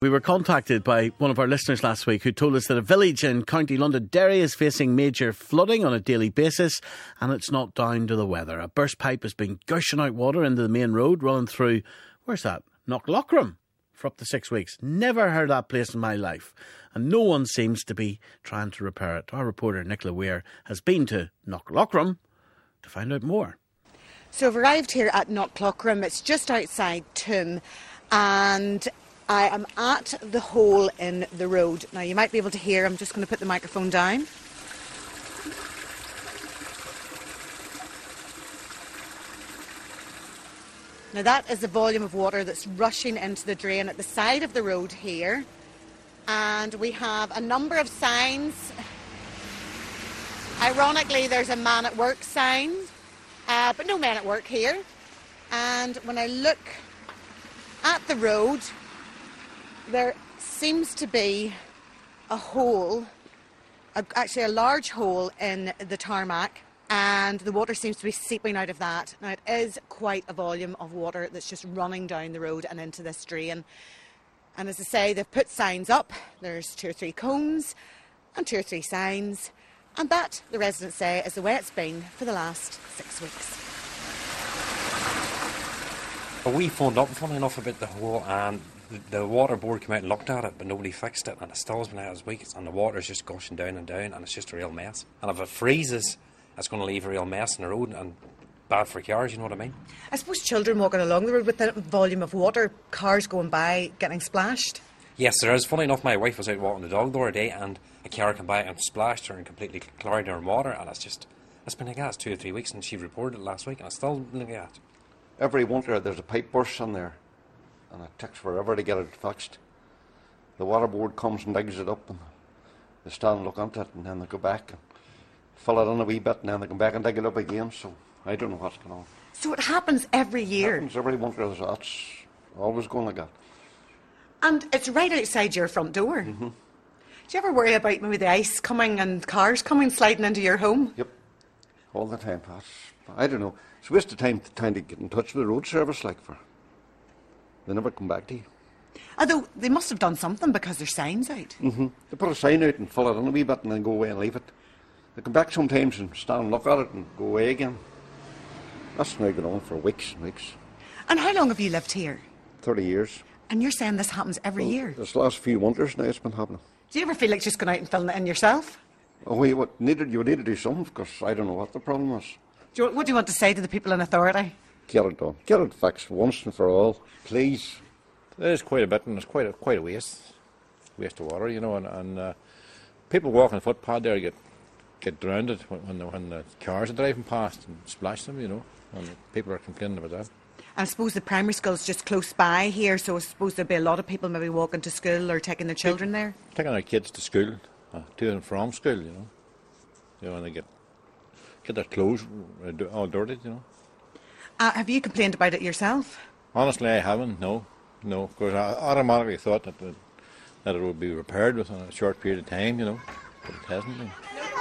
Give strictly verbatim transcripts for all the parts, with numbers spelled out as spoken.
We were contacted by one of our listeners last week who told us that a village in County Londonderry is facing major flooding on a daily basis, and it's not down to the weather. A burst pipe has been gushing out water into the main road running through, where's that, Knocklochram, for up to six weeks. Never heard that place in my life, and no one seems to be trying to repair it. Our reporter Nicola Weir has been to Knocklochram to find out more. So I've arrived here at Knocklochram. It's just outside Toome, and I am at the hole in the road. Now you might be able to hear, I'm just going to put the microphone down. Now that is the volume of water that's rushing into the drain at the side of the road here. And we have a number of signs. Ironically, there's a man at work sign, uh, but no men at work here. And when I look at the road, there seems to be a hole, a, actually a large hole in the tarmac, and the water seems to be seeping out of that. Now, it is quite a volume of water that's just running down the road and into this drain. And as I say, they've put signs up. There's two or three cones and two or three signs. And that, the residents say, is the way it's been for the last six weeks. We phoned up, funny enough, about the hole, and the water board came out and looked at it, but nobody fixed it, and it still has been out as weeks, and the water's just gushing down and down, and it's just a real mess. And if it freezes, it's going to leave a real mess in the road, and bad for cars, you know what I mean? I suppose children walking along the road with the volume of water, cars going by, getting splashed. Yes, there is. Funny enough, my wife was out walking the dog the other day, and a car came by and splashed her and completely clouded her in water, and it's just, it's been like that, it's two or three weeks, and she reported it last week, and it's still been like that. Every winter there's a pipe burst in there, and it takes forever to get it fixed. The water board comes and digs it up, and they stand and look at it, and then they go back and fill it in a wee bit, and then they come back and dig it up again. So I don't know what's going on. So it happens every year? It happens every winter. That's always going like that. And it's right outside your front door. Mm-hmm. Do you ever worry about maybe the ice coming and cars coming sliding into your home? Yep, all the time. That's, I don't know. It's a waste of time trying to get in touch with the road service, like, for they never come back to you. Although they must have done something because there's signs out. Mm-hmm. They put a sign out and fill it in a wee bit and then go away and leave it. They come back sometimes and stand and look at it and go away again. That's now going on for weeks and weeks. And how long have you lived here? Thirty years. And you're saying this happens every well, year? This last few winters now it's been happening. Do you ever feel like just going out and filling it in yourself? Oh, we what needed you need to do something, because I don't know what the problem is. Do you, what do you want to say to the people in authority? Get it done. Get it fixed once and for all, please. There is quite a bit, and it's quite a quite a waste, waste of water, you know. And, and uh, people walking the footpath there get get drowned when when the, when the cars are driving past and splash them, you know. And people are complaining about that. I suppose the primary school's just close by here, so I suppose there'll be a lot of people maybe walking to school or taking their children there. Taking their kids to school, uh, to and from school, you know. You know, and they get get their clothes all dirty, you know. Uh, have you complained about it yourself? Honestly, I haven't, no. No, because I automatically thought that the, that it would be repaired within a short period of time, you know, but it hasn't been.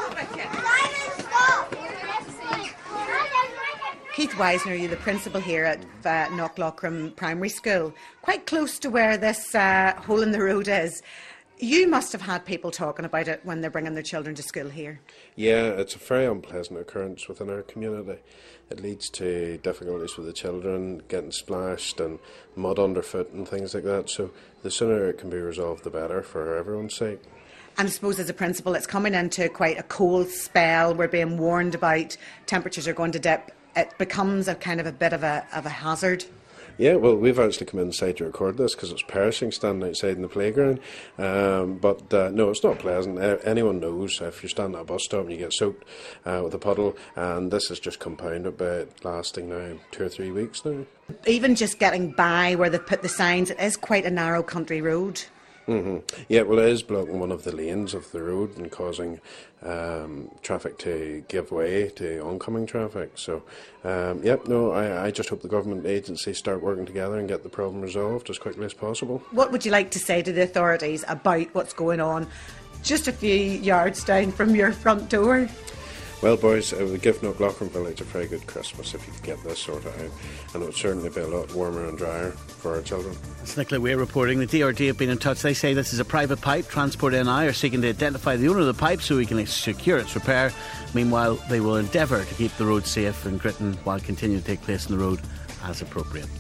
Keith Wisner, you're the principal here at uh, Knocklochram Primary School, quite close to where this uh, hole in the road is. You must have had people talking about it when they're bringing their children to school here. Yeah, it's a very unpleasant occurrence within our community. It leads to difficulties with the children, getting splashed and mud underfoot and things like that. So the sooner it can be resolved, the better for everyone's sake. And I suppose as a principal, it's coming into quite a cold spell. We're being warned about temperatures are going to dip. It becomes a kind of a bit of a, of a hazard. Yeah, well, we've actually come inside to record this because it's perishing standing outside in the playground. Um, but uh, no, it's not pleasant. Uh, anyone knows if you're standing at a bus stop and you get soaked uh, with a puddle, and this is just compounded by it lasting now two or three weeks now. Even just getting by where they've put the signs, it is quite a narrow country road. Mm-hmm. Yeah, well, it is blocking one of the lanes of the road and causing um, traffic to give way to oncoming traffic. So, um, yep, no, I, I just hope the government agencies start working together and get the problem resolved as quickly as possible. What would you like to say to the authorities about what's going on just a few yards down from your front door? Well, boys, it would give Knocklochran Village a very good Christmas if you could get this sorted out, and it would certainly be a lot warmer and drier for our children. It's Nicola Weir reporting. The D R D have been in touch. They say this is a private pipe. Transport N I are seeking to identify the owner of the pipe so we can secure its repair. Meanwhile, they will endeavour to keep the road safe in Gritton while continuing to take place on the road as appropriate.